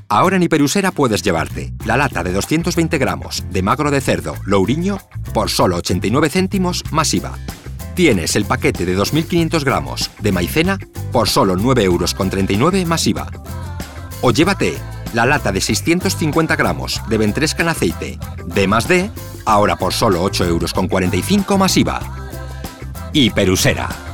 Ahora en Hiperusera puedes llevarte la lata de 220 gramos de magro de cerdo Lourinhò por solo 89 céntimos más IVA. Tienes el paquete de 2.500 gramos de maicena por solo 9,39 € más IVA. O llévate la lata de 650 gramos de ventresca en aceite D+D, ahora por solo 8,45 € más IVA. Hiperusera.